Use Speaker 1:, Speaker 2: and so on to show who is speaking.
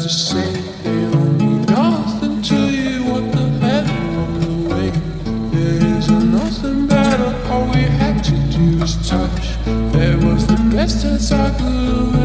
Speaker 1: to say. It don't mean nothing to you what the hell on the way. There isn't nothing better. All we had to do was touch. That was the best as I could.